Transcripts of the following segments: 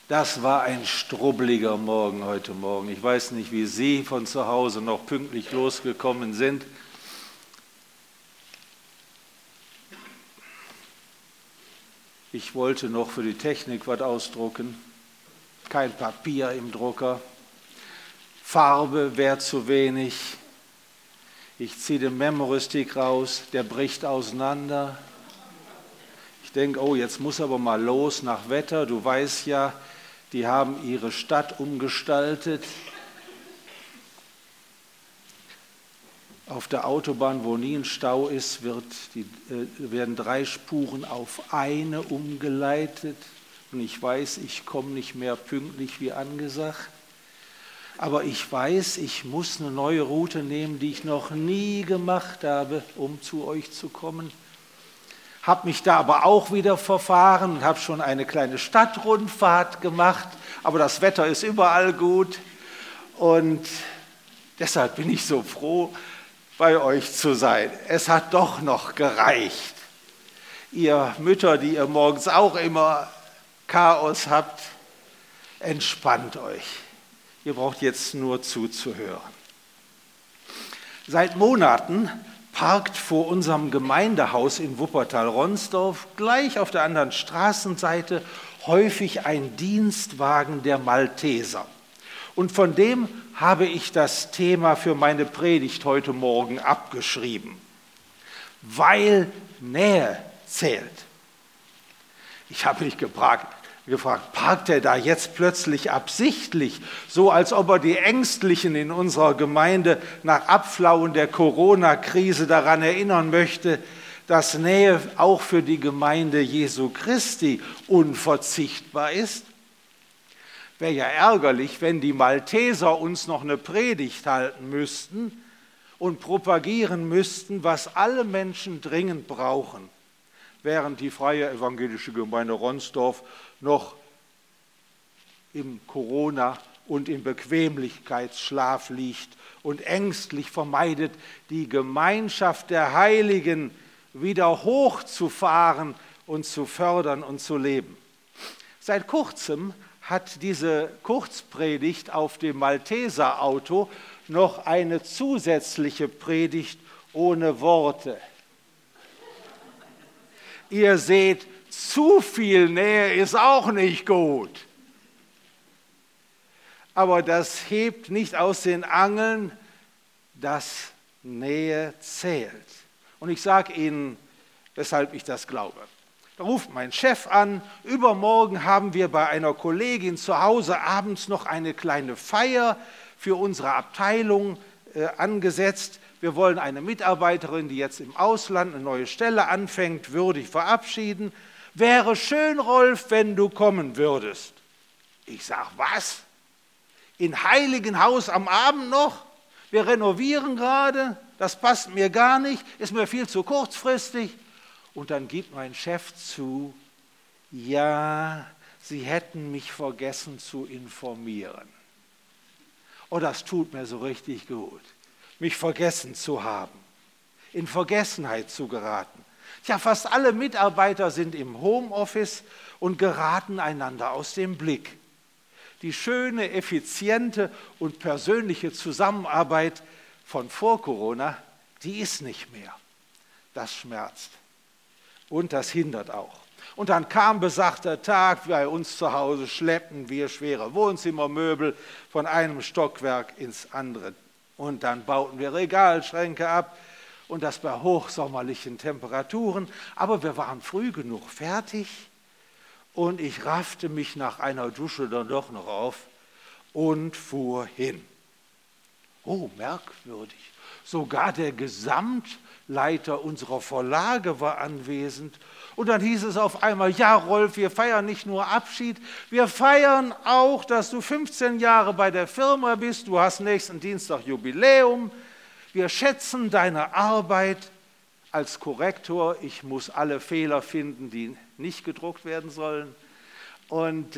Das war ein strubbeliger Morgen heute Morgen. Ich weiß nicht, wie Sie von zu Hause noch pünktlich losgekommen sind. Ich wollte noch für die Technik was ausdrucken. Kein Papier im Drucker. Farbe wäre zu wenig. Ich ziehe den Memory-Stick raus, der bricht auseinander. Ich denke, oh, jetzt muss aber mal los nach Wetter. Du weißt ja, die haben ihre Stadt umgestaltet. Auf der Autobahn, wo nie ein Stau ist, werden 3 Spuren auf eine umgeleitet. Und ich weiß, ich komme nicht mehr pünktlich wie angesagt. Aber ich weiß, ich muss eine neue Route nehmen, die ich noch nie gemacht habe, um zu euch zu kommen. Habe mich da aber auch wieder verfahren und habe schon eine kleine Stadtrundfahrt gemacht. Aber das Wetter ist überall gut und deshalb bin ich so froh, bei euch zu sein. Es hat doch noch gereicht. Ihr Mütter, die ihr morgens auch immer Chaos habt, entspannt euch. Ihr braucht jetzt nur zuzuhören. Seit Monaten parkt vor unserem Gemeindehaus in Wuppertal-Ronsdorf gleich auf der anderen Straßenseite häufig ein Dienstwagen der Malteser. Und von dem habe ich das Thema für meine Predigt heute Morgen abgeschrieben. Weil Nähe zählt. Ich habe mich gefragt, parkt er da jetzt plötzlich absichtlich, so als ob er die Ängstlichen in unserer Gemeinde nach Abflauen der Corona-Krise daran erinnern möchte, dass Nähe auch für die Gemeinde Jesu Christi unverzichtbar ist? Wäre ja ärgerlich, wenn die Malteser uns noch eine Predigt halten müssten und propagieren müssten, was alle Menschen dringend brauchen, während die Freie Evangelische Gemeinde Ronsdorf noch im Corona- und im Bequemlichkeitsschlaf liegt und ängstlich vermeidet, die Gemeinschaft der Heiligen wieder hochzufahren und zu fördern und zu leben. Seit kurzem hat diese Kurzpredigt auf dem Malteserauto noch eine zusätzliche Predigt ohne Worte. Ihr seht, zu viel Nähe ist auch nicht gut. Aber das hebt nicht aus den Angeln, dass Nähe zählt. Und ich sage Ihnen, weshalb ich das glaube. Da ruft mein Chef an, übermorgen haben wir bei einer Kollegin zu Hause abends noch eine kleine Feier für unsere Abteilung angesetzt. Wir wollen eine Mitarbeiterin, die jetzt im Ausland eine neue Stelle anfängt, würdig verabschieden. Wäre schön, Rolf, wenn du kommen würdest. Ich sage, was? In Heiligenhaus am Abend noch? Wir renovieren gerade, das passt mir gar nicht, ist mir viel zu kurzfristig. Und dann gibt mein Chef zu, ja, Sie hätten mich vergessen zu informieren. Oh, das tut mir so richtig gut, mich vergessen zu haben, in Vergessenheit zu geraten. Tja, fast alle Mitarbeiter sind im Homeoffice und geraten einander aus dem Blick. Die schöne, effiziente und persönliche Zusammenarbeit von vor Corona, die ist nicht mehr. Das schmerzt und das hindert auch. Und dann kam besagter Tag, bei uns zu Hause schleppten wir schwere Wohnzimmermöbel von einem Stockwerk ins andere. Und dann bauten wir Regalschränke ab und das bei hochsommerlichen Temperaturen. Aber wir waren früh genug fertig und ich raffte mich nach einer Dusche dann doch noch auf und fuhr hin. Oh, merkwürdig. Sogar der Gesamtleiter unserer Verlage war anwesend. Und dann hieß es auf einmal, ja Rolf, wir feiern nicht nur Abschied, wir feiern auch, dass du 15 Jahre bei der Firma bist, du hast nächsten Dienstag Jubiläum. Wir schätzen deine Arbeit als Korrektor. Ich muss alle Fehler finden, die nicht gedruckt werden sollen. Und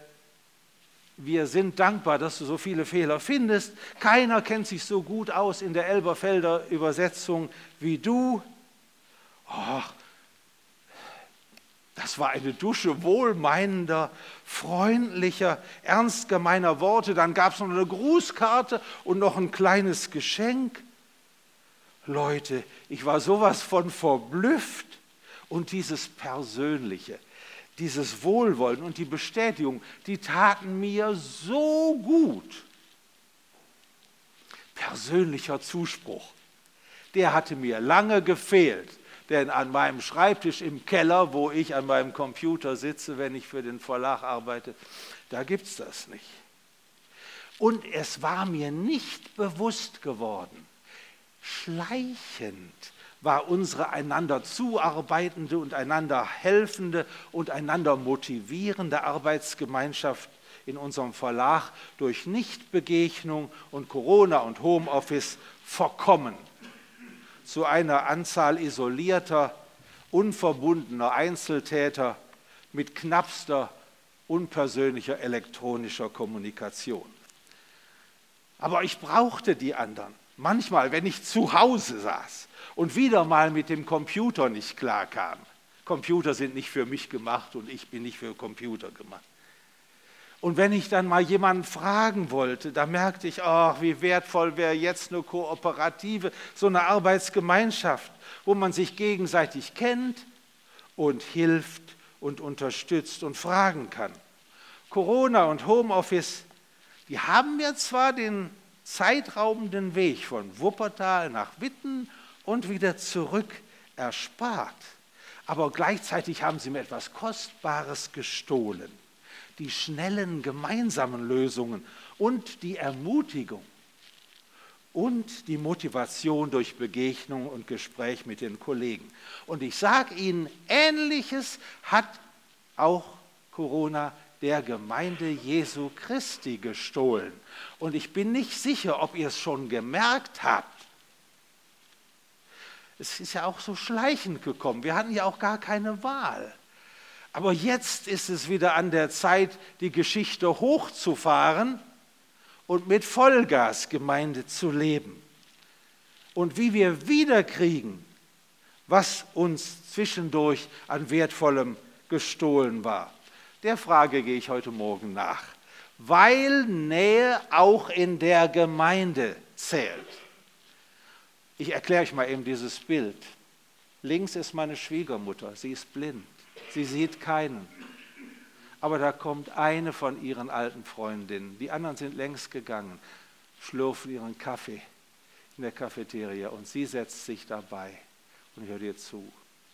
wir sind dankbar, dass du so viele Fehler findest. Keiner kennt sich so gut aus in der Elberfelder Übersetzung wie du. Oh, Das war eine Dusche wohlmeinender, freundlicher, ernst gemeiner Worte. Dann gab es noch eine Grußkarte und noch ein kleines Geschenk. Leute, ich war sowas von verblüfft. Und dieses Persönliche, dieses Wohlwollen und die Bestätigung, die taten mir so gut. Persönlicher Zuspruch, der hatte mir lange gefehlt. Denn an meinem Schreibtisch im Keller, wo ich an meinem Computer sitze, wenn ich für den Verlag arbeite, da gibt es das nicht. Und es war mir nicht bewusst geworden, schleichend war unsere einander zuarbeitende und einander helfende und einander motivierende Arbeitsgemeinschaft in unserem Verlag durch Nichtbegegnung und Corona und Homeoffice verkommen. Zu einer Anzahl isolierter, unverbundener Einzeltäter mit knappster, unpersönlicher elektronischer Kommunikation. Aber ich brauchte die anderen. Manchmal, wenn ich zu Hause saß und wieder mal mit dem Computer nicht klarkam. Computer sind nicht für mich gemacht und ich bin nicht für Computer gemacht. Und wenn ich dann mal jemanden fragen wollte, da merkte ich, ach, wie wertvoll wäre jetzt eine Kooperative, so eine Arbeitsgemeinschaft, wo man sich gegenseitig kennt und hilft und unterstützt und fragen kann. Corona und Homeoffice, die haben mir zwar den zeitraubenden Weg von Wuppertal nach Witten und wieder zurück erspart, aber gleichzeitig haben sie mir etwas Kostbares gestohlen. Die schnellen gemeinsamen Lösungen und die Ermutigung und die Motivation durch Begegnung und Gespräch mit den Kollegen. Und ich sage Ihnen, Ähnliches hat auch Corona der Gemeinde Jesu Christi gestohlen. Und ich bin nicht sicher, ob ihr es schon gemerkt habt. Es ist ja auch so schleichend gekommen. Wir hatten ja auch gar keine Wahl. Aber jetzt ist es wieder an der Zeit, die Geschichte hochzufahren und mit Vollgas Gemeinde zu leben. Und wie wir wiederkriegen, was uns zwischendurch an Wertvollem gestohlen war. Der Frage gehe ich heute Morgen nach. Weil Nähe auch in der Gemeinde zählt. Ich erkläre euch mal eben dieses Bild. Links ist meine Schwiegermutter, sie ist blind. Sie sieht keinen. Aber da kommt eine von ihren alten Freundinnen. Die anderen sind längst gegangen, schlürfen ihren Kaffee in der Cafeteria und sie setzt sich dabei und hört ihr zu.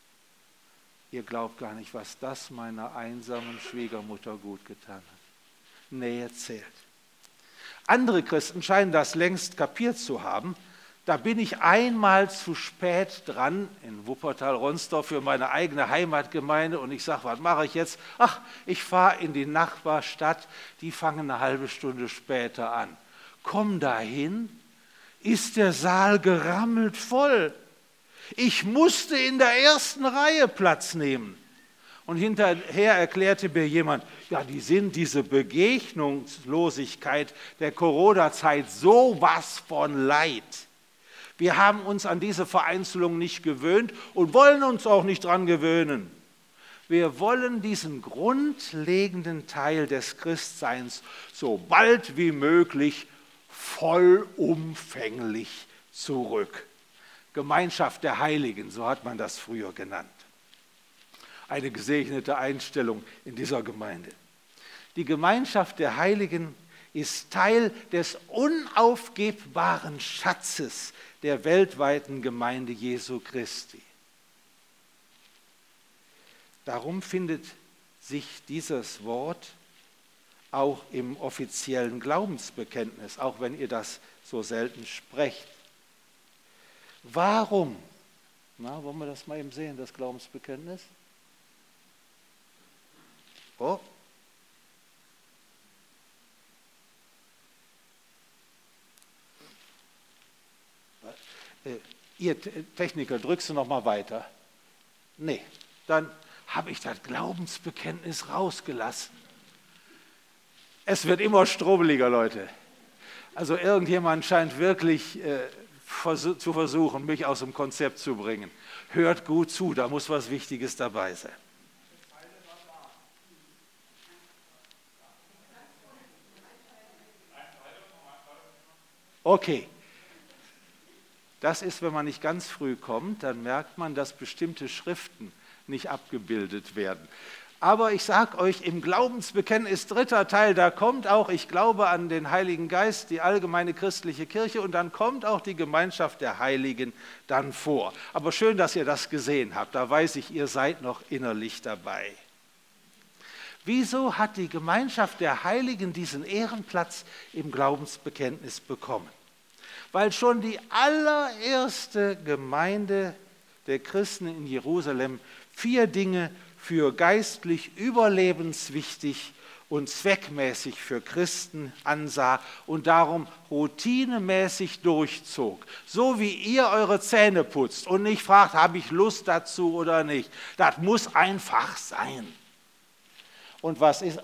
Ihr glaubt gar nicht, was das meiner einsamen Schwiegermutter gut getan hat. Nähe zählt. Andere Christen scheinen das längst kapiert zu haben. Da bin ich einmal zu spät dran in Wuppertal-Ronsdorf für meine eigene Heimatgemeinde und ich sage, was mache ich jetzt? Ach, ich fahre in die Nachbarstadt, die fangen eine halbe Stunde später an. Komm dahin, ist der Saal gerammelt voll. Ich musste in der ersten Reihe Platz nehmen. Und hinterher erklärte mir jemand, ja, diese Begegnungslosigkeit der Corona-Zeit sowas von leid. Wir haben uns an diese Vereinzelung nicht gewöhnt und wollen uns auch nicht dran gewöhnen. Wir wollen diesen grundlegenden Teil des Christseins so bald wie möglich vollumfänglich zurück. Gemeinschaft der Heiligen, so hat man das früher genannt. Eine gesegnete Einstellung in dieser Gemeinde. Die Gemeinschaft der Heiligen ist Teil des unaufgebbaren Schatzes der weltweiten Gemeinde Jesu Christi. Darum findet sich dieses Wort auch im offiziellen Glaubensbekenntnis, auch wenn ihr das so selten sprecht. Warum? Wollen wir das mal eben sehen, das Glaubensbekenntnis? Oh. Ihr Techniker, drückst du noch mal weiter? Nee, dann habe ich das Glaubensbekenntnis rausgelassen. Es wird immer strubeliger, Leute. Also irgendjemand scheint wirklich zu versuchen, mich aus dem Konzept zu bringen. Hört gut zu, da muss was Wichtiges dabei sein. Okay. Das ist, wenn man nicht ganz früh kommt, dann merkt man, dass bestimmte Schriften nicht abgebildet werden. Aber ich sage euch, im Glaubensbekenntnis 3. Teil, da kommt auch, ich glaube an den Heiligen Geist, die allgemeine christliche Kirche, und dann kommt auch die Gemeinschaft der Heiligen dann vor. Aber schön, dass ihr das gesehen habt, da weiß ich, ihr seid noch innerlich dabei. Wieso hat die Gemeinschaft der Heiligen diesen Ehrenplatz im Glaubensbekenntnis bekommen? Weil schon die allererste Gemeinde der Christen in Jerusalem 4 Dinge für geistlich überlebenswichtig und zweckmäßig für Christen ansah und darum routinemäßig durchzog. So wie ihr eure Zähne putzt und nicht fragt, habe ich Lust dazu oder nicht. Das muss einfach sein. Und was ist,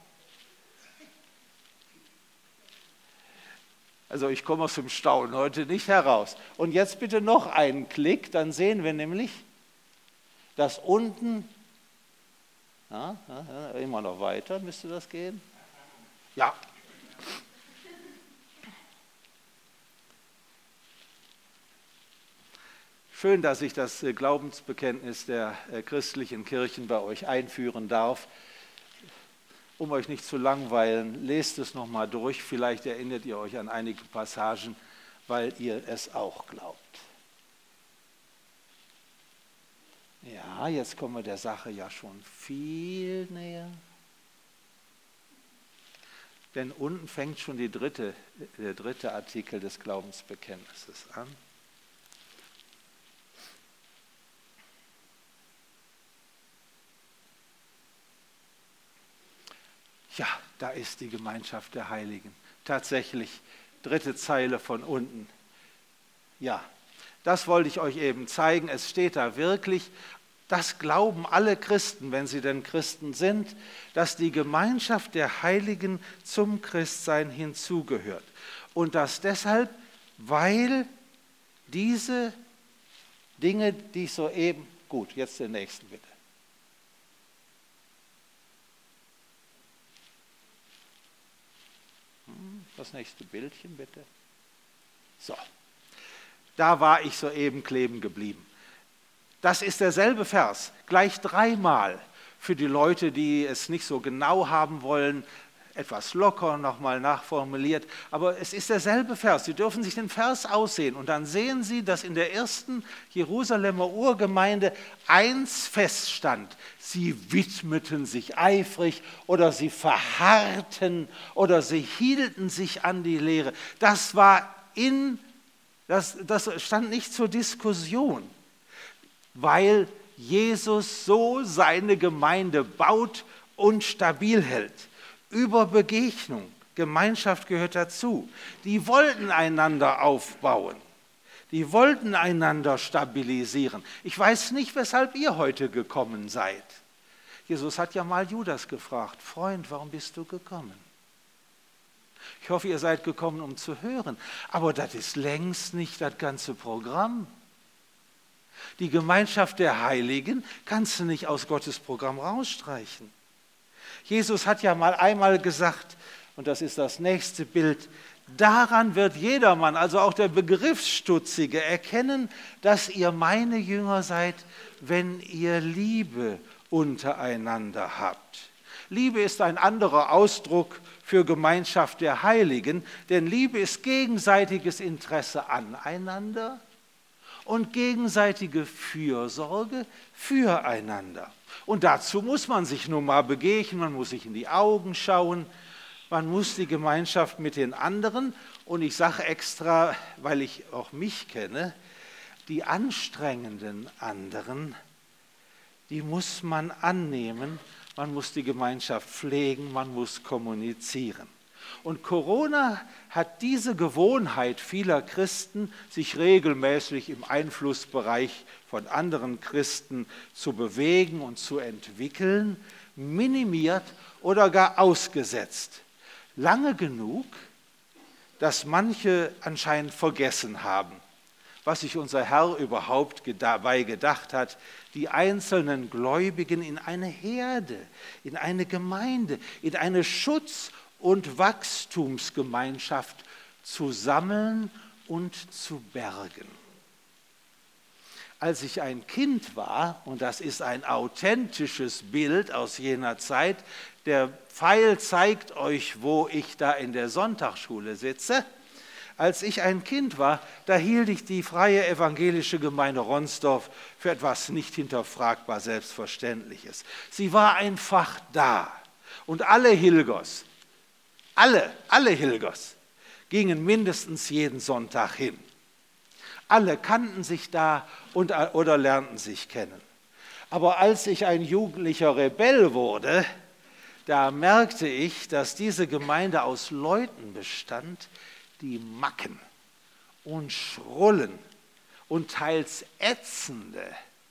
also ich komme aus dem Staunen heute nicht heraus. Und jetzt bitte noch einen Klick, dann sehen wir nämlich, dass unten, immer noch weiter müsste das gehen. Ja. Schön, dass ich das Glaubensbekenntnis der christlichen Kirchen bei euch einführen darf. Um euch nicht zu langweilen, lest es nochmal durch. Vielleicht erinnert ihr euch an einige Passagen, weil ihr es auch glaubt. Ja, jetzt kommen wir der Sache ja schon viel näher. Denn unten fängt schon der dritte Artikel des Glaubensbekenntnisses an. Ja, da ist die Gemeinschaft der Heiligen. Tatsächlich, 3. Zeile von unten. Ja, das wollte ich euch eben zeigen. Es steht da wirklich, das glauben alle Christen, wenn sie denn Christen sind, dass die Gemeinschaft der Heiligen zum Christsein hinzugehört. Und das deshalb, weil diese Dinge, die ich soeben, gut, jetzt den nächsten bitte. Das nächste Bildchen bitte. So, da war ich soeben kleben geblieben. Das ist derselbe Vers, gleich 3-mal für die Leute, die es nicht so genau haben wollen, etwas locker nochmal nachformuliert. Aber es ist derselbe Vers. Sie dürfen sich den Vers aussehen und dann sehen Sie, dass in der ersten Jerusalemer Urgemeinde eins feststand. Sie widmeten sich eifrig oder sie verharrten oder sie hielten sich an die Lehre. Das stand nicht zur Diskussion, weil Jesus so seine Gemeinde baut und stabil hält. Über Begegnung, Gemeinschaft gehört dazu. Die wollten einander aufbauen. Die wollten einander stabilisieren. Ich weiß nicht, weshalb ihr heute gekommen seid. Jesus hat ja mal Judas gefragt, Freund, warum bist du gekommen? Ich hoffe, ihr seid gekommen, um zu hören. Aber das ist längst nicht das ganze Programm. Die Gemeinschaft der Heiligen kannst du nicht aus Gottes Programm rausstreichen. Jesus hat ja mal einmal gesagt, und das ist das nächste Bild, daran wird jedermann, also auch der Begriffsstutzige, erkennen, dass ihr meine Jünger seid, wenn ihr Liebe untereinander habt. Liebe ist ein anderer Ausdruck für Gemeinschaft der Heiligen, denn Liebe ist gegenseitiges Interesse aneinander und gegenseitige Fürsorge füreinander. Und dazu muss man sich nun mal begegnen, man muss sich in die Augen schauen, man muss die Gemeinschaft mit den anderen, und ich sage extra, weil ich auch mich kenne, die anstrengenden anderen, die muss man annehmen, man muss die Gemeinschaft pflegen, man muss kommunizieren. Und Corona hat diese Gewohnheit vieler Christen, sich regelmäßig im Einflussbereich von anderen Christen zu bewegen und zu entwickeln, minimiert oder gar ausgesetzt. Lange genug, dass manche anscheinend vergessen haben, was sich unser Herr überhaupt dabei gedacht hat, die einzelnen Gläubigen in eine Herde, in eine Gemeinde, in eine Schutz- und Wachstumsgemeinschaft zu sammeln und zu bergen. Als ich ein Kind war, und das ist ein authentisches Bild aus jener Zeit, der Pfeil zeigt euch, wo ich da in der Sonntagsschule sitze. Als ich ein Kind war, da hielt ich die Freie Evangelische Gemeinde Ronsdorf für etwas nicht hinterfragbar Selbstverständliches. Sie war einfach da. Und alle Hilgers, alle Hilgers, gingen mindestens jeden Sonntag hin. Alle kannten sich da oder lernten sich kennen. Aber als ich ein jugendlicher Rebell wurde, da merkte ich, dass diese Gemeinde aus Leuten bestand, die Macken und Schrullen und teils ätzende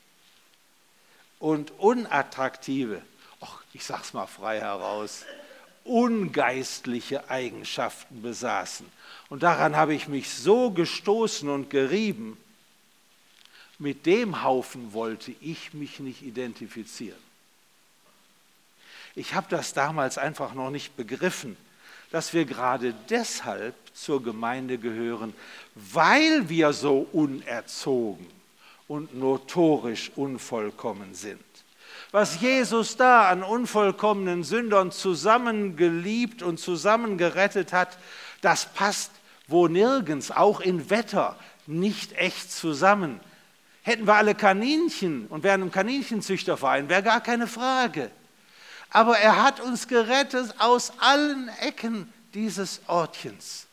und unattraktive, ich sag's mal frei heraus, ungeistliche Eigenschaften besaßen. Und daran habe ich mich so gestoßen und gerieben, mit dem Haufen wollte ich mich nicht identifizieren. Ich habe das damals einfach noch nicht begriffen, dass wir gerade deshalb zur Gemeinde gehören, weil wir so unerzogen und notorisch unvollkommen sind. Was Jesus da an unvollkommenen Sündern zusammengeliebt und zusammengerettet hat, das passt wo nirgends, auch in Wetter, nicht echt zusammen. Hätten wir alle Kaninchen und wären im Kaninchenzüchterverein, wäre gar keine Frage. Aber er hat uns gerettet aus allen Ecken dieses Ortchens.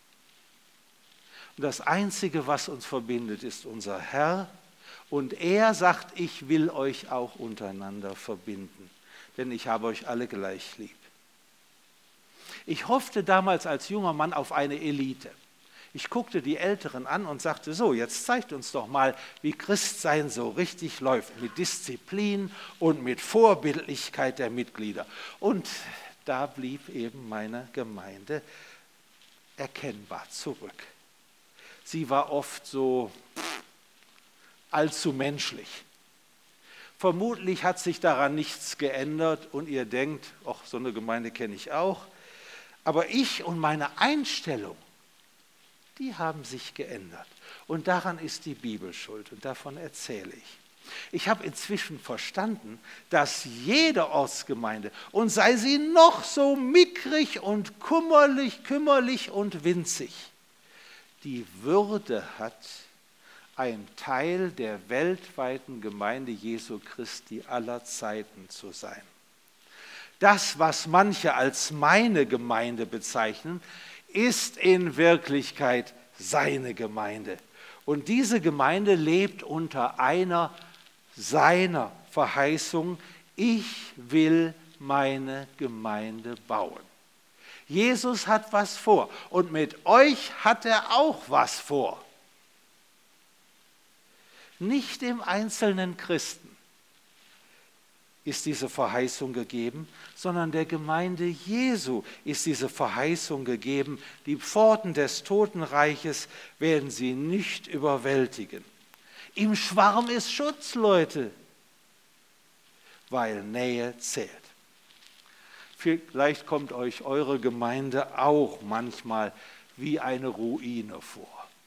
Und das Einzige, was uns verbindet, ist unser Herr. Und er sagt, ich will euch auch untereinander verbinden, denn ich habe euch alle gleich lieb. Ich hoffte damals als junger Mann auf eine Elite. Ich guckte die Älteren an und sagte, so, jetzt zeigt uns doch mal, wie Christsein so richtig läuft, mit Disziplin und mit Vorbildlichkeit der Mitglieder. Und da blieb eben meine Gemeinde erkennbar zurück. Sie war oft so allzu menschlich. Vermutlich hat sich daran nichts geändert und ihr denkt, ach, so eine Gemeinde kenne ich auch. Aber ich und meine Einstellung, die haben sich geändert. Und daran ist die Bibel schuld und davon erzähle ich. Ich habe inzwischen verstanden, dass jede Ortsgemeinde, und sei sie noch so mickrig und kümmerlich und winzig, die Würde hat, ein Teil der weltweiten Gemeinde Jesu Christi aller Zeiten zu sein. Das, was manche als meine Gemeinde bezeichnen, ist in Wirklichkeit seine Gemeinde. Und diese Gemeinde lebt unter einer seiner Verheißung, ich will meine Gemeinde bauen. Jesus hat was vor und mit euch hat er auch was vor. Nicht dem einzelnen Christen ist diese Verheißung gegeben, sondern der Gemeinde Jesu ist diese Verheißung gegeben. Die Pforten des Totenreiches werden sie nicht überwältigen. Im Schwarm ist Schutz, Leute, weil Nähe zählt. Vielleicht kommt euch eure Gemeinde auch manchmal wie eine Ruine vor.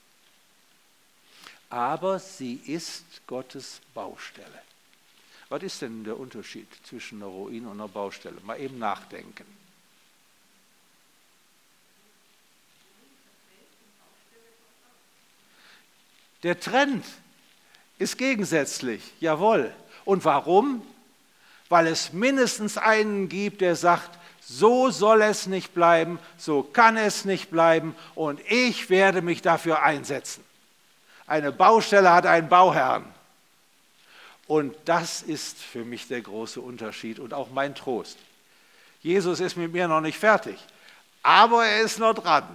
Aber sie ist Gottes Baustelle. Was ist denn der Unterschied zwischen einer Ruine und einer Baustelle? Mal eben nachdenken. Der Trend ist gegensätzlich, jawohl. Und warum? Weil es mindestens einen gibt, der sagt, so soll es nicht bleiben, so kann es nicht bleiben und ich werde mich dafür einsetzen. Eine Baustelle hat einen Bauherrn. Und das ist für mich der große Unterschied und auch mein Trost. Jesus ist mit mir noch nicht fertig, aber er ist noch dran.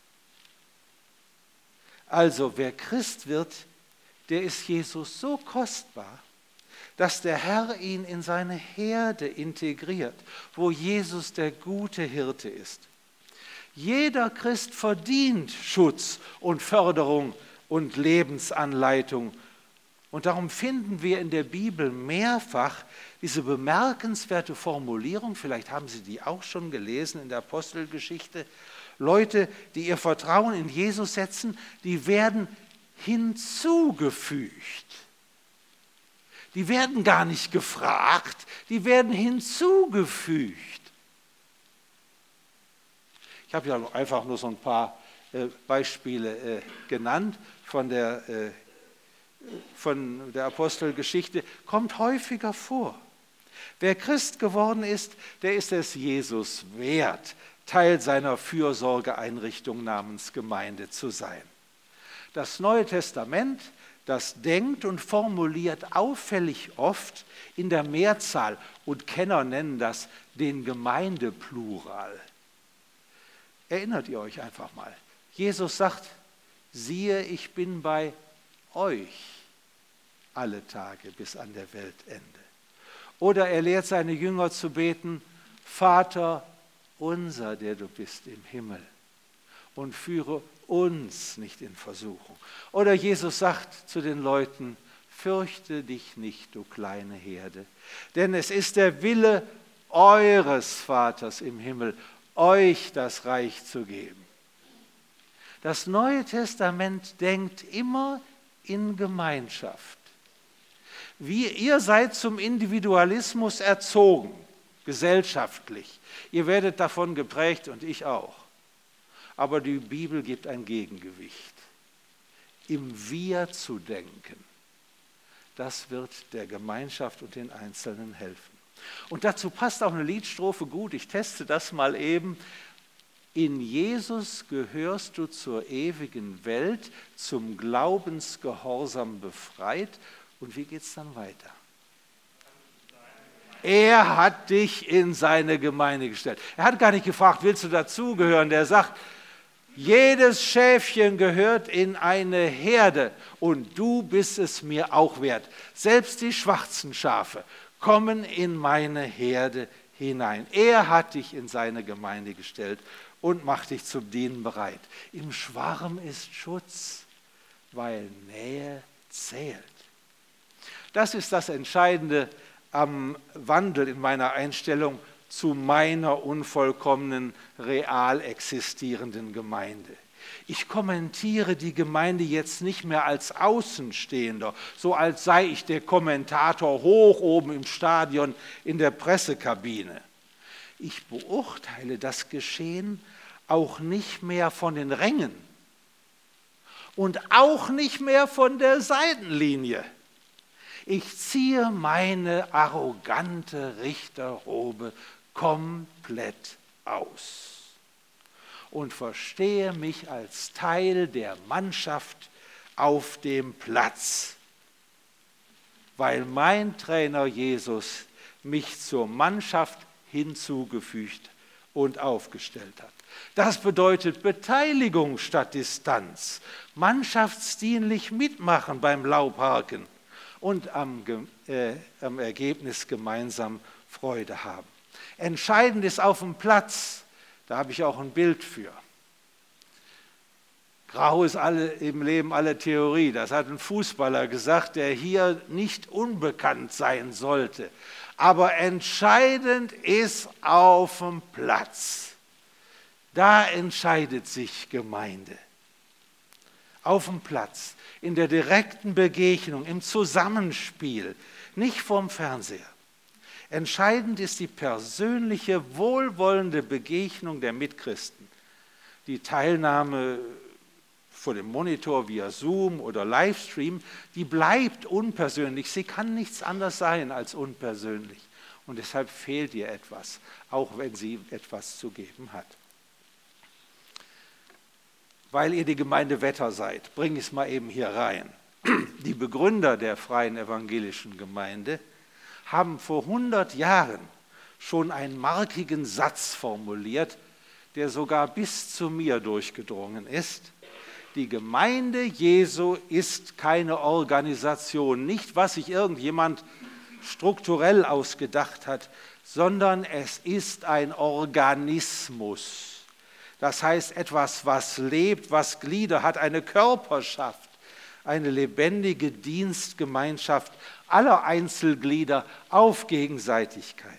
Also wer Christ wird, der ist Jesus so kostbar, dass der Herr ihn in seine Herde integriert, wo Jesus der gute Hirte ist. Jeder Christ verdient Schutz und Förderung und Lebensanleitung Und darum finden wir in der Bibel mehrfach diese bemerkenswerte Formulierung, vielleicht haben Sie die auch schon gelesen in der Apostelgeschichte, Leute, die ihr Vertrauen in Jesus setzen, die werden hinzugefügt. Die werden gar nicht gefragt, die werden hinzugefügt. Ich habe ja einfach nur so ein paar Beispiele genannt von der Apostelgeschichte, kommt häufiger vor. Wer Christ geworden ist, der ist es Jesus wert, Teil seiner Fürsorgeeinrichtung namens Gemeinde zu sein. Das Neue Testament, das denkt und formuliert auffällig oft in der Mehrzahl und Kenner nennen das den Gemeindeplural. Erinnert ihr euch einfach mal. Jesus sagt, siehe, ich bin bei euch alle Tage bis an der Weltende. Oder er lehrt seine Jünger zu beten, Vater unser, der du bist im Himmel, und führe uns nicht in Versuchung. Oder Jesus sagt zu den Leuten, fürchte dich nicht, du kleine Herde, denn es ist der Wille eures Vaters im Himmel, euch das Reich zu geben. Das Neue Testament denkt immer in Gemeinschaft. Ihr seid zum Individualismus erzogen, gesellschaftlich. Ihr werdet davon geprägt und ich auch. Aber die Bibel gibt ein Gegengewicht. Im Wir zu denken, das wird der Gemeinschaft und den Einzelnen helfen. Und dazu passt auch eine Liedstrophe gut, ich teste das mal eben. In Jesus gehörst du zur ewigen Welt, zum Glaubensgehorsam befreit. Und wie geht es dann weiter? Er hat dich in seine Gemeinde gestellt. Er hat gar nicht gefragt, willst du dazugehören? Der sagt, jedes Schäfchen gehört in eine Herde und du bist es mir auch wert. Selbst die schwarzen Schafe kommen in meine Herde hinein. Er hat dich in seine Gemeinde gestellt und macht dich zum Dienen bereit. Im Schwarm ist Schutz, weil Nähe zählt. Das ist das Entscheidende am Wandel in meiner Einstellung zu meiner unvollkommenen, real existierenden Gemeinde. Ich kommentiere die Gemeinde jetzt nicht mehr als Außenstehender, so als sei ich der Kommentator hoch oben im Stadion in der Pressekabine. Ich beurteile das Geschehen auch nicht mehr von den Rängen und auch nicht mehr von der Seitenlinie. Ich ziehe meine arrogante Richterrobe komplett aus und verstehe mich als Teil der Mannschaft auf dem Platz, weil mein Trainer Jesus mich zur Mannschaft hinzugefügt und aufgestellt hat. Das bedeutet Beteiligung statt Distanz, mannschaftsdienlich mitmachen beim Laubharken und am Ergebnis gemeinsam Freude haben. Entscheidend ist auf dem Platz, da habe ich auch ein Bild für. Grau ist im Leben alle Theorie, das hat ein Fußballer gesagt, der hier nicht unbekannt sein sollte. Aber entscheidend ist auf dem Platz. Da entscheidet sich Gemeinde. Auf dem Platz, in der direkten Begegnung, im Zusammenspiel, nicht vorm Fernseher. Entscheidend ist die persönliche, wohlwollende Begegnung der Mitchristen. Die Teilnahme vor dem Monitor via Zoom oder Livestream, die bleibt unpersönlich. Sie kann nichts anderes sein als unpersönlich. Und deshalb fehlt ihr etwas, auch wenn sie etwas zu geben hat. Weil ihr die Gemeinde Wetter seid, bringe ich es mal eben hier rein. Die Begründer der Freien Evangelischen Gemeinde haben vor 100 Jahren schon einen markigen Satz formuliert, der sogar bis zu mir durchgedrungen ist. Die Gemeinde Jesu ist keine Organisation, nicht was sich irgendjemand strukturell ausgedacht hat, sondern es ist ein Organismus. Das heißt etwas, was lebt, was Glieder hat, eine Körperschaft, eine lebendige Dienstgemeinschaft aller Einzelglieder auf Gegenseitigkeit.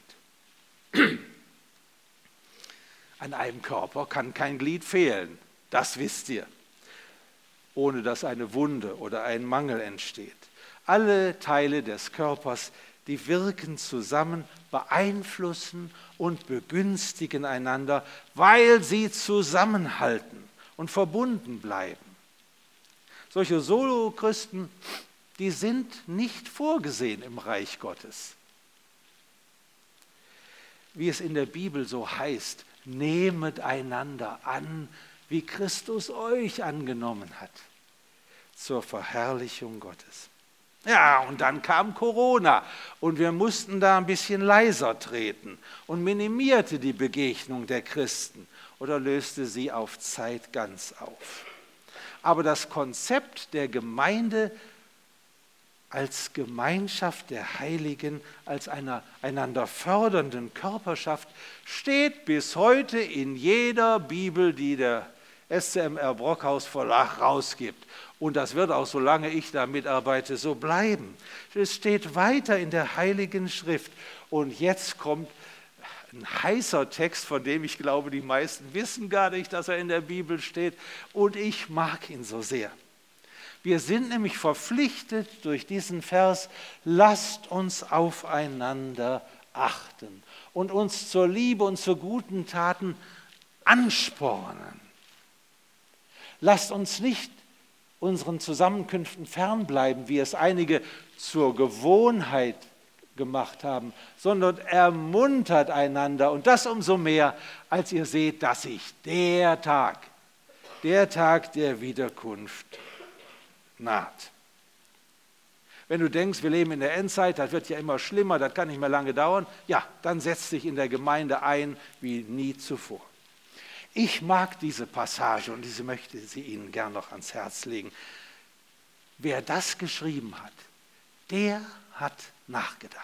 An einem Körper kann kein Glied fehlen, das wisst ihr, ohne dass eine Wunde oder ein Mangel entsteht. Alle Teile des Körpers, die wirken zusammen, beeinflussen und begünstigen einander, weil sie zusammenhalten und verbunden bleiben. Solche Solochristen, die sind nicht vorgesehen im Reich Gottes. Wie es in der Bibel so heißt, nehmet einander an, wie Christus euch angenommen hat, zur Verherrlichung Gottes. Ja, und dann kam Corona und wir mussten da ein bisschen leiser treten und minimierte die Begegnung der Christen oder löste sie auf Zeit ganz auf. Aber das Konzept der Gemeinde als Gemeinschaft der Heiligen, als einer einander fördernden Körperschaft steht bis heute in jeder Bibel, die der SCMR Brockhaus Verlag rausgibt. Und das wird auch, solange ich da mitarbeite, so bleiben. Es steht weiter in der Heiligen Schrift. Und jetzt kommt ein heißer Text, von dem ich glaube, die meisten wissen gar nicht, dass er in der Bibel steht. Und ich mag ihn so sehr. Wir sind nämlich verpflichtet durch diesen Vers, lasst uns aufeinander achten und uns zur Liebe und zu guten Taten anspornen. Lasst uns nicht unseren Zusammenkünften fernbleiben, wie es einige zur Gewohnheit gemacht haben, sondern ermuntert einander und das umso mehr, als ihr seht, dass sich der Tag der Wiederkunft naht. Wenn du denkst, wir leben in der Endzeit, das wird ja immer schlimmer, das kann nicht mehr lange dauern, ja, dann setz dich in der Gemeinde ein wie nie zuvor. Ich mag diese Passage und diese möchte sie Ihnen gern noch ans Herz legen. Wer das geschrieben hat, der hat nachgedacht.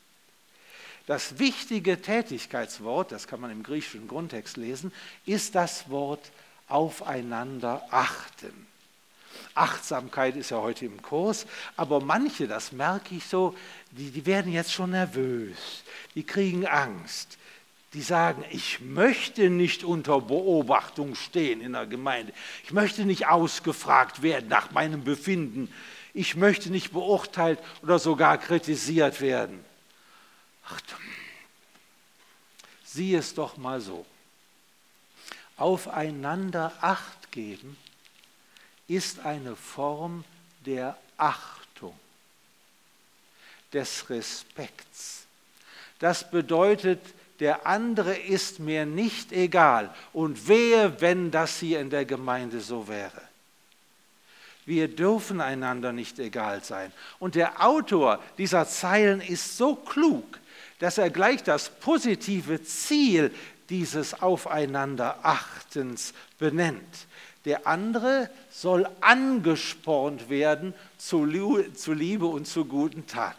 Das wichtige Tätigkeitswort, das kann man im griechischen Grundtext lesen, ist das Wort aufeinander achten. Achtsamkeit ist ja heute im Kurs, aber manche, das merke ich so, die werden jetzt schon nervös, die kriegen Angst. Die sagen, ich möchte nicht unter Beobachtung stehen in der Gemeinde. Ich möchte nicht ausgefragt werden nach meinem Befinden. Ich möchte nicht beurteilt oder sogar kritisiert werden. Ach, sieh es doch mal so. Aufeinander Acht geben ist eine Form der Achtung, des Respekts. Das bedeutet, der andere ist mir nicht egal und wehe, wenn das hier in der Gemeinde so wäre. Wir dürfen einander nicht egal sein. Und der Autor dieser Zeilen ist so klug, dass er gleich das positive Ziel dieses Aufeinanderachtens benennt. Der andere soll angespornt werden zu Liebe und zu guten Taten.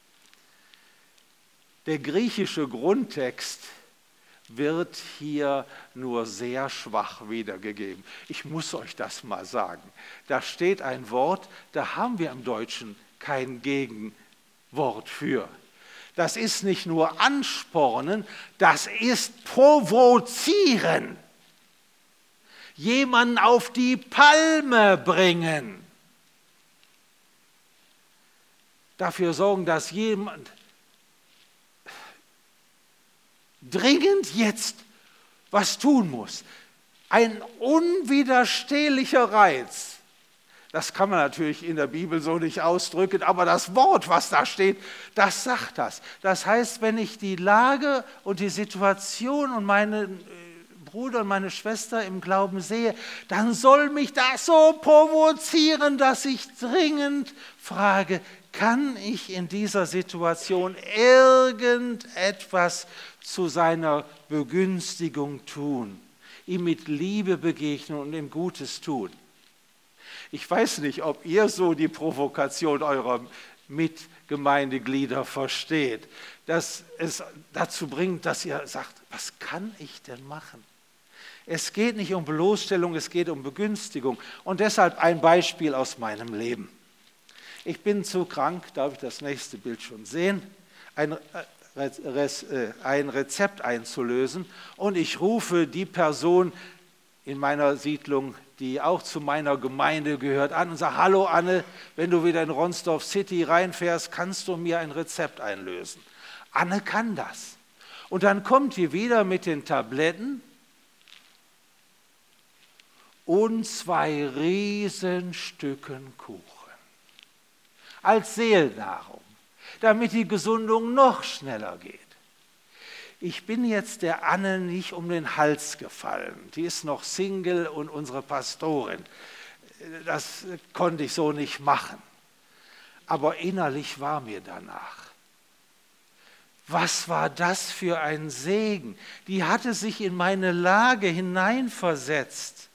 Der griechische Grundtext wird hier nur sehr schwach wiedergegeben. Ich muss euch das mal sagen. Da steht ein Wort, da haben wir im Deutschen kein Gegenwort für. Das ist nicht nur anspornen, das ist provozieren. Jemanden auf die Palme bringen. Dafür sorgen, dass jemand dringend jetzt was tun muss. Ein unwiderstehlicher Reiz. Das kann man natürlich in der Bibel so nicht ausdrücken, aber das Wort, was da steht, das sagt das. Das heißt, wenn ich die Lage und die Situation und meinen Bruder und meine Schwester im Glauben sehe, dann soll mich das so provozieren, dass ich dringend frage, kann ich in dieser Situation irgendetwas zu seiner Begünstigung tun, ihm mit Liebe begegnen und ihm Gutes tun? Ich weiß nicht, ob ihr so die Provokation eurer Mitgemeindeglieder versteht, dass es dazu bringt, dass ihr sagt, was kann ich denn machen? Es geht nicht um Bloßstellung, es geht um Begünstigung. Und deshalb ein Beispiel aus meinem Leben. ich bin zu krank, darf ich das nächste Bild schon sehen, ein Rezept einzulösen und ich rufe die Person in meiner Siedlung, die auch zu meiner Gemeinde gehört, an und sage, hallo Anne, wenn du wieder in Ronsdorf City reinfährst, kannst du mir ein Rezept einlösen. Anne kann das. Und dann kommt die wieder mit den Tabletten und 2 Riesenstücken Kuchen als Seelnahrung, damit die Gesundung noch schneller geht. Ich bin jetzt der Anne nicht um den Hals gefallen. Die ist noch Single und unsere Pastorin. Das konnte ich so nicht machen. Aber innerlich war mir danach. Was war das für ein Segen? Die hatte sich in meine Lage hineinversetzt.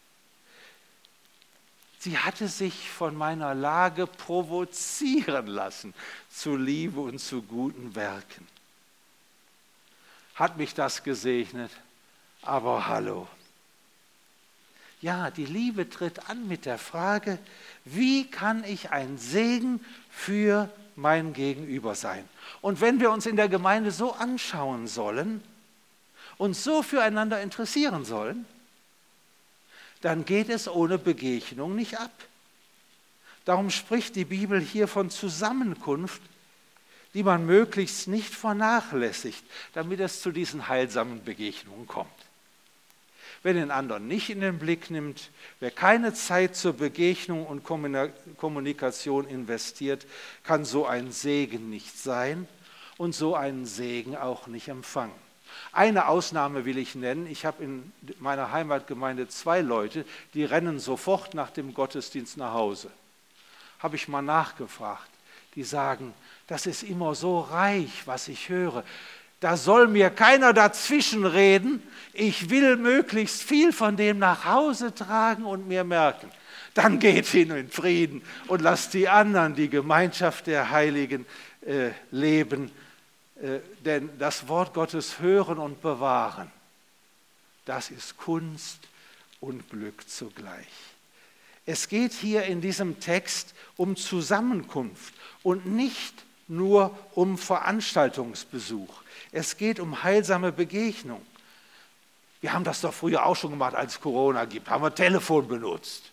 Sie hatte sich von meiner Lage provozieren lassen zu Liebe und zu guten Werken. Hat mich das gesegnet? Aber hallo. Ja, die Liebe tritt an mit der Frage, wie kann ich ein Segen für mein Gegenüber sein? Und wenn wir uns in der Gemeinde so anschauen sollen, uns so füreinander interessieren sollen, dann geht es ohne Begegnung nicht ab. Darum spricht die Bibel hier von Zusammenkunft, die man möglichst nicht vernachlässigt, damit es zu diesen heilsamen Begegnungen kommt. Wer den anderen nicht in den Blick nimmt, wer keine Zeit zur Begegnung und Kommunikation investiert, kann so ein Segen nicht sein und so einen Segen auch nicht empfangen. Eine Ausnahme will ich nennen. Ich habe in meiner Heimatgemeinde 2 Leute, die rennen sofort nach dem Gottesdienst nach Hause. Habe ich mal nachgefragt. Die sagen, das ist immer so reich, was ich höre. Da soll mir keiner dazwischen reden. Ich will möglichst viel von dem nach Hause tragen und mir merken. Dann geht hin in Frieden und lasst die anderen die Gemeinschaft der Heiligen leben. Denn das Wort Gottes hören und bewahren, das ist Kunst und Glück zugleich. Es geht hier in diesem Text um Zusammenkunft und nicht nur um Veranstaltungsbesuch. Es geht um heilsame Begegnung. Wir haben das doch früher auch schon gemacht, als es Corona gibt, haben wir Telefon benutzt.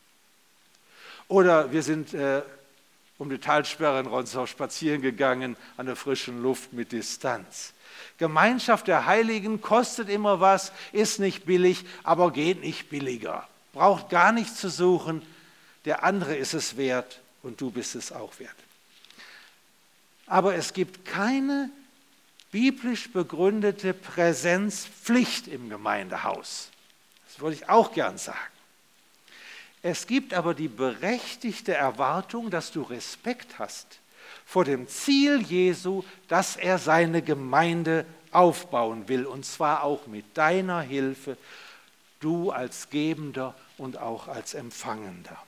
Oder wir sind um die Talsperre in Ronsdorf spazieren gegangen, an der frischen Luft mit Distanz. Gemeinschaft der Heiligen kostet immer was, ist nicht billig, aber geht nicht billiger. Braucht gar nichts zu suchen, der andere ist es wert und du bist es auch wert. Aber es gibt keine biblisch begründete Präsenzpflicht im Gemeindehaus. Das wollte ich auch gern sagen. Es gibt aber die berechtigte Erwartung, dass du Respekt hast vor dem Ziel Jesu, dass er seine Gemeinde aufbauen will, und zwar auch mit deiner Hilfe, du als Gebender und auch als Empfangender.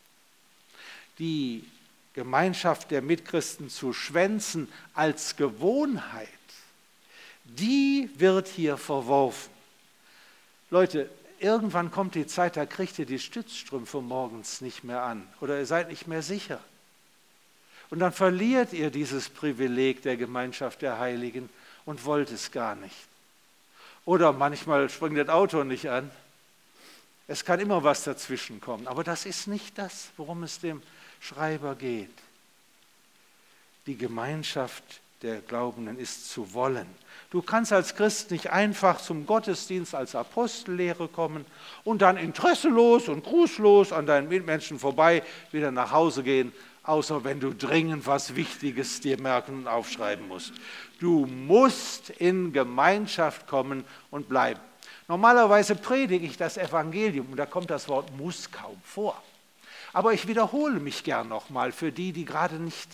Die Gemeinschaft der Mitchristen zu schwänzen als Gewohnheit, die wird hier verworfen. Leute, irgendwann kommt die Zeit, da kriegt ihr die Stützstrümpfe morgens nicht mehr an oder ihr seid nicht mehr sicher. Und dann verliert ihr dieses Privileg der Gemeinschaft der Heiligen und wollt es gar nicht. Oder manchmal springt das Auto nicht an. Es kann immer was dazwischen kommen, aber das ist nicht das, worum es dem Schreiber geht. Die Gemeinschaft der Glaubenden ist zu wollen. Du kannst als Christ nicht einfach zum Gottesdienst als Apostellehre kommen und dann interesselos und grußlos an deinen Mitmenschen vorbei wieder nach Hause gehen, außer wenn du dringend was Wichtiges dir merken und aufschreiben musst. Du musst in Gemeinschaft kommen und bleiben. Normalerweise predige ich das Evangelium und da kommt das Wort muss kaum vor. Aber ich wiederhole mich gern nochmal für die, die gerade nicht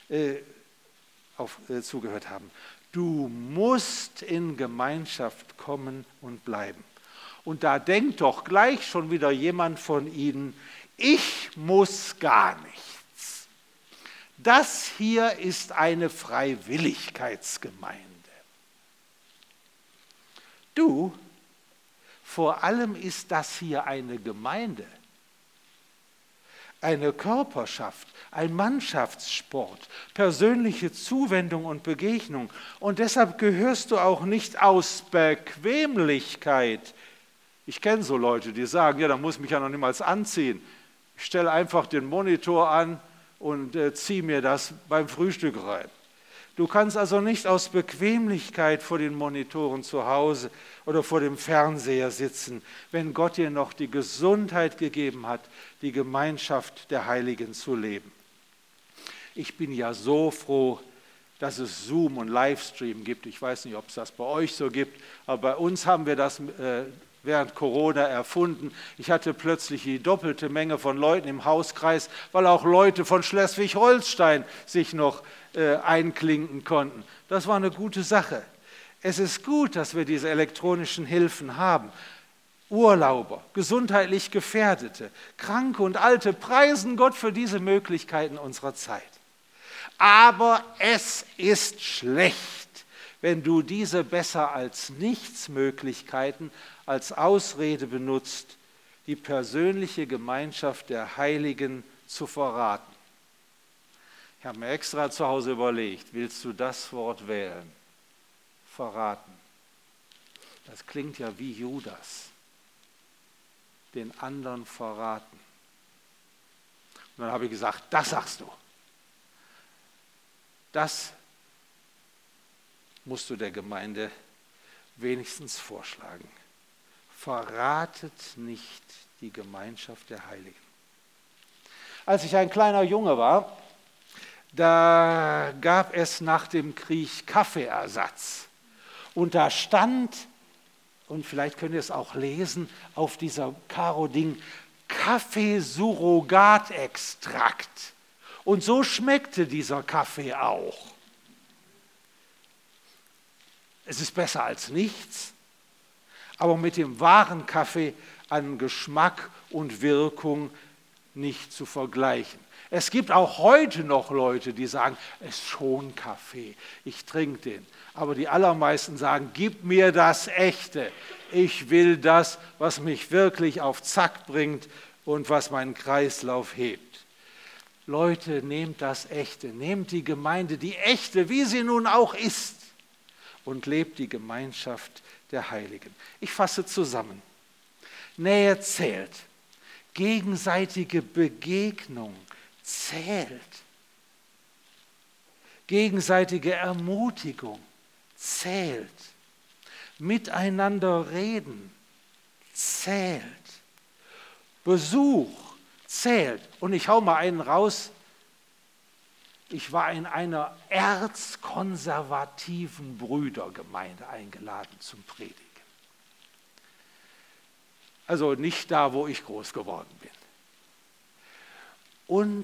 zugehört haben. Du musst in Gemeinschaft kommen und bleiben. Und da denkt doch gleich schon wieder jemand von Ihnen, ich muss gar nichts. Das hier ist eine Freiwilligkeitsgemeinde. Du, vor allem ist das hier eine Gemeinde. eine Körperschaft, ein Mannschaftssport, persönliche Zuwendung und Begegnung. Und deshalb gehörst du auch nicht aus Bequemlichkeit. Ich kenne so Leute, die sagen, ja, da muss ich mich ja noch niemals anziehen. Ich stelle einfach den Monitor an und ziehe mir das beim Frühstück rein. Du kannst also nicht aus Bequemlichkeit vor den Monitoren zu Hause oder vor dem Fernseher sitzen, wenn Gott dir noch die Gesundheit gegeben hat, die Gemeinschaft der Heiligen zu leben. Ich bin ja so froh, dass es Zoom und Livestream gibt. Ich weiß nicht, ob es das bei euch so gibt, aber bei uns haben wir das während Corona erfunden. Ich hatte plötzlich die doppelte Menge von Leuten im Hauskreis, weil auch Leute von Schleswig-Holstein sich noch einklinken konnten. Das war eine gute Sache. Es ist gut, dass wir diese elektronischen Hilfen haben. Urlauber, gesundheitlich Gefährdete, Kranke und Alte preisen Gott für diese Möglichkeiten unserer Zeit. Aber es ist schlecht, wenn du diese besser als nichts Möglichkeiten als Ausrede benutzt, die persönliche Gemeinschaft der Heiligen zu verraten. Ich habe mir extra zu Hause überlegt, willst du das Wort wählen? Verraten. Das klingt ja wie Judas. Den anderen verraten. Und dann habe ich gesagt, das sagst du. Das musst du der Gemeinde wenigstens vorschlagen. Verratet nicht die Gemeinschaft der Heiligen. Als ich ein kleiner Junge war, da gab es nach dem Krieg Kaffeeersatz. Und da stand, und vielleicht könnt ihr es auch lesen, auf dieser Karo-Ding, Kaffeesurrogatextrakt. Und so schmeckte dieser Kaffee auch. Es ist besser als nichts, aber mit dem wahren Kaffee an Geschmack und Wirkung nicht zu vergleichen. Es gibt auch heute noch Leute, die sagen, es ist schon Kaffee, ich trinke den. Aber die allermeisten sagen, gib mir das Echte. Ich will das, was mich wirklich auf Zack bringt und was meinen Kreislauf hebt. Leute, nehmt das Echte, nehmt die Gemeinde, die echte, wie sie nun auch ist, und lebt die Gemeinschaft der Heiligen. Ich fasse zusammen. Nähe zählt. Gegenseitige Begegnung zählt. Gegenseitige Ermutigung zählt. Miteinander reden zählt. Besuch zählt. Und ich hau mal einen raus. Ich war in einer erzkonservativen Brüdergemeinde eingeladen zum Predigen. Also nicht da, wo ich groß geworden bin. Und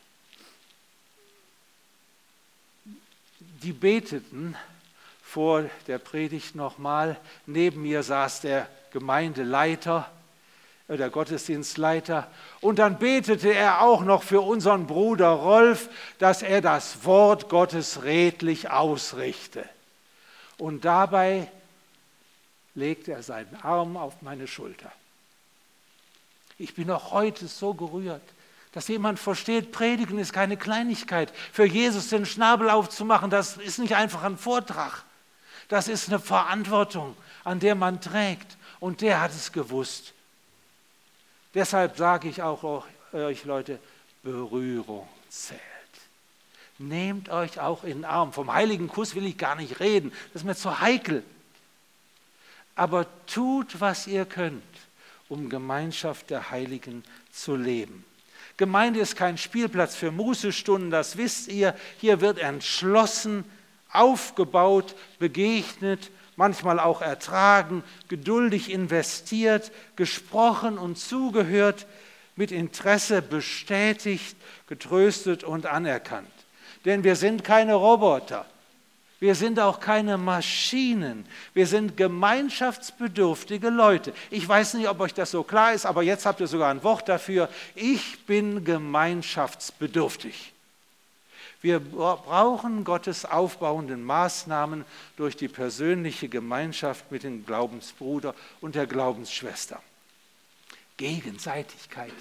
die beteten vor der Predigt nochmal. Neben mir saß der Gemeindeleiter, der Gottesdienstleiter. Und dann betete er auch noch für unseren Bruder Rolf, dass er das Wort Gottes redlich ausrichte. Und dabei legte er seinen Arm auf meine Schulter. Ich bin auch heute so gerührt, dass jemand versteht, Predigen ist keine Kleinigkeit. Für Jesus den Schnabel aufzumachen, das ist nicht einfach ein Vortrag. Das ist eine Verantwortung, an der man trägt. Und der hat es gewusst. Deshalb sage ich auch euch Leute, Berührung zählt. Nehmt euch auch in den Arm. Vom heiligen Kuss will ich gar nicht reden, das ist mir zu heikel. Aber tut, was ihr könnt, um Gemeinschaft der Heiligen zu leben. Gemeinde ist kein Spielplatz für Mußestunden, das wisst ihr. Hier wird entschlossen, aufgebaut, begegnet, manchmal auch ertragen, geduldig investiert, gesprochen und zugehört, mit Interesse bestätigt, getröstet und anerkannt. Denn wir sind keine Roboter, wir sind auch keine Maschinen, wir sind gemeinschaftsbedürftige Leute. Ich weiß nicht, ob euch das so klar ist, aber jetzt habt ihr sogar ein Wort dafür. Ich bin gemeinschaftsbedürftig. Wir brauchen Gottes aufbauenden Maßnahmen durch die persönliche Gemeinschaft mit dem Glaubensbruder und der Glaubensschwester. Gegenseitigkeit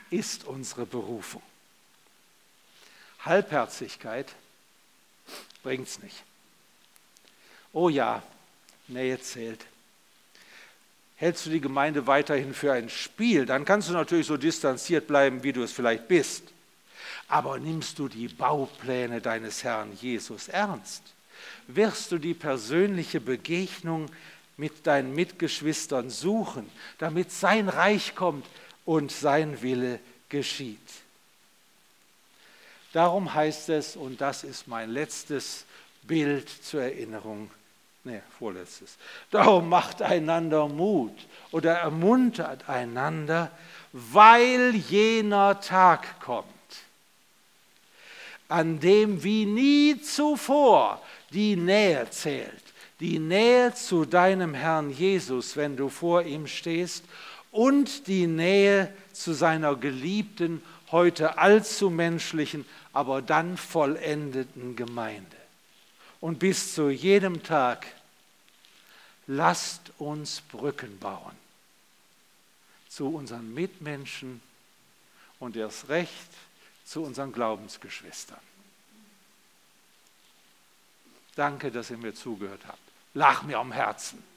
ist unsere Berufung. Halbherzigkeit bringt's nicht. Oh ja, Nähe zählt. Hältst du die Gemeinde weiterhin für ein Spiel, dann kannst du natürlich so distanziert bleiben, wie du es vielleicht bist. Aber nimmst du die Baupläne deines Herrn Jesus ernst? Wirst du die persönliche Begegnung mit deinen Mitgeschwistern suchen, damit sein Reich kommt und sein Wille geschieht? Darum heißt es, und das ist mein letztes Bild zur Erinnerung, vorletztes. Darum macht einander Mut oder ermuntert einander, weil jener Tag kommt, an dem wie nie zuvor die Nähe zählt. Die Nähe zu deinem Herrn Jesus, wenn du vor ihm stehst, und die Nähe zu seiner geliebten, heute allzu menschlichen, aber dann vollendeten Gemeinde. Und bis zu jedem Tag, lasst uns Brücken bauen zu unseren Mitmenschen und erst recht zu unseren Glaubensgeschwistern. Danke, dass ihr mir zugehört habt. Lag mir am Herzen.